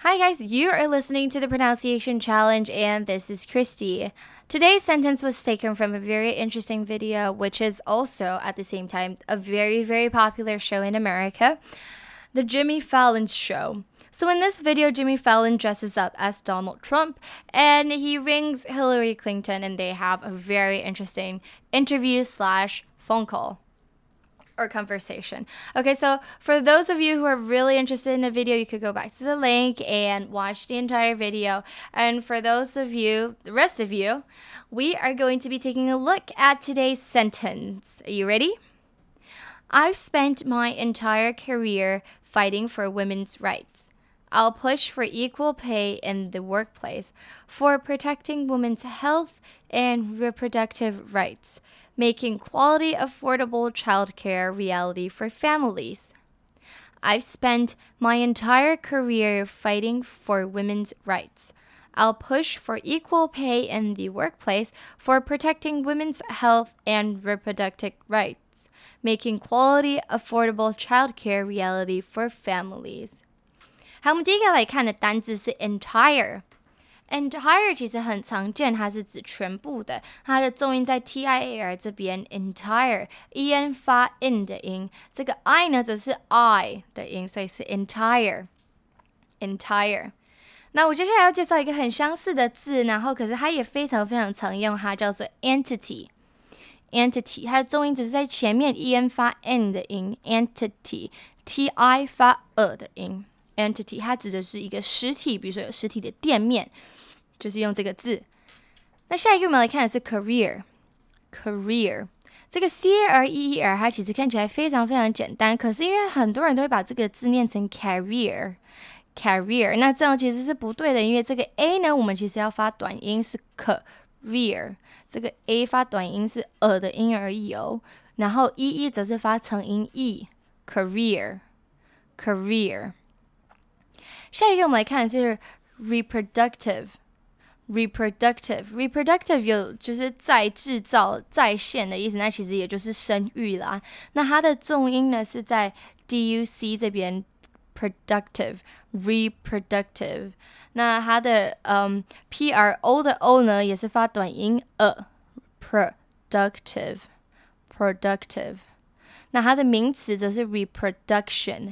Hi guys, you are listening to the Pronunciation Challenge and this is Christy. Today's sentence was taken from a very interesting video, which is also at the same time a very, very popular show in America, The Jimmy Fallon Show. So in this video, Jimmy Fallon dresses up as Donald Trump and he rings Hillary Clinton and they have a very interesting interview/phone call. Or conversation. Okay, so for those of you who are really interested in the video, you could go back to the link and watch the entire video. And for those of you, the rest of you, we are going to be taking a look at today's sentence. Are you ready? I've spent my entire career fighting for women's rights. I'll push for equal pay in the workplace, for protecting women's health and reproductive rights, making quality, affordable childcare a reality for families. I've spent my entire career fighting for women's rights. I'll push for equal pay in the workplace, for protecting women's health and reproductive rights, making quality, affordable childcare a reality for families. 好，我们第一个来看的单字是 entire。entire 其实很常见，它是指全部的，它的重音在 TIAR 这边 entire en 发 in 的音，这个 I 呢则是 I 的音，所以是 entire。那我接下来要介绍一个很相似的字，然后可是它也非常非常常用，它叫做 entity，它的重音只是在前面 en 发 n 的音 entity ti 发的音entity 它指的是一个实体，比如说有实体的店面，就是用这个字。那下一个我们来看的是 career 这个 career 它其实看起来非常非常简单，可是因为很多人都会把这个字念成 career， 那这样其实是不对的，因为这个 a 呢我们其实要发短音是 career， 这个 a 发短音是的音而已哦，然后 e 则是发成音 e career。下一个我们来看的是 reproductive 有就是再制造再现的意思，那其实也就是生育啦。那它的重音呢是在 duc 这边 reproductive， 那它的pro 的 o 呢也是发短音productive， 那它的名词则是 reproduction，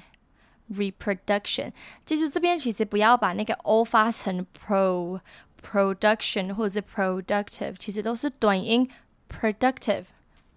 记住这边其实不要把那个 o 发成 production 或者是 productive， 其实都是短音 production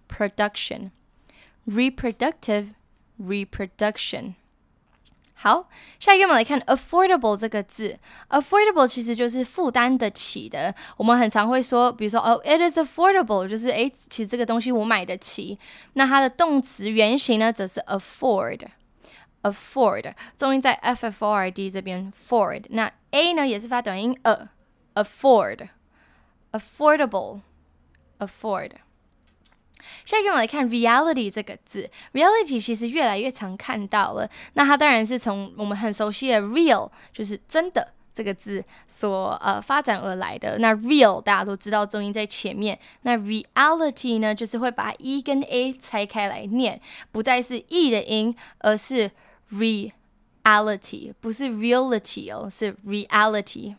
reproduction。 好，下一个我们来看 affordable 这个字。 affordable 其实就是负担得起的，我们很常会说比如说it is affordable 就是其实这个东西我买得起。那它的动词原形呢则是 afford， 重音在 FFORD 这边 ford， 那 A 呢也是发短音affordable。 下一个我们来看 reality 这个字。 reality 其实越来越常看到了，那它当然是从我们很熟悉的 real 就是真的这个字所发展而来的。那 real 大家都知道重音在前面，那 reality 呢就是会把 e 跟 a 拆开来念，不再是 e 的音，而是 reality， 不是 reality 哦，是 reality。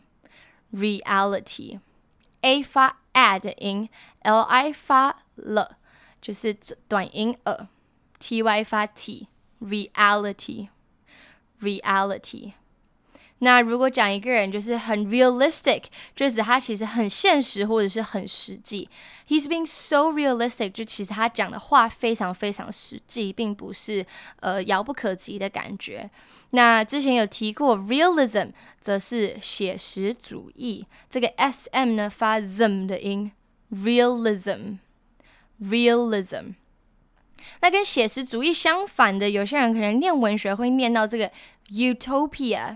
a 发 a 的音， li 发了，就是短音ty 发 t， reality。 那如果讲一个人就是很 realistic， 就是指他其实很现实或者是很实际。 He's being so realistic， 就其实他讲的话非常非常实际，并不是遥不可及的感觉。那之前有提过 realism 则是写实主义，这个 sm 呢发 zm 的音 realism。 那跟写实主义相反的，有些人可能念文学会念到这个 utopia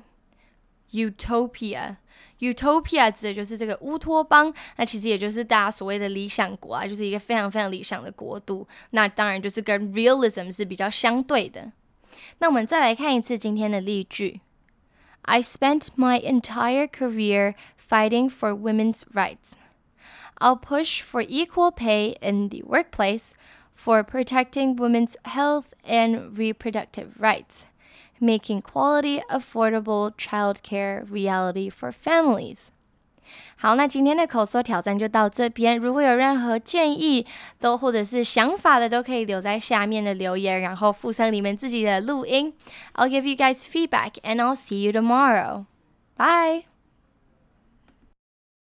指的就是这个乌托邦，那其实也就是大家所谓的理想国啊，就是一个非常非常理想的国度，那当然就是跟 realism 是比较相对的。那我们再来看一次今天的例句。 I spent my entire career fighting for women's rights. I'll push for equal pay in the workplace, for protecting women's health and reproductive rights, making quality, affordable childcare reality for families. 好，那今天的口说挑战就到这边。如果有任何建议或者是想法的，都可以留在下面的留言，然后附上你们自己的录音。I'll give you guys feedback and I'll see you tomorrow. Bye!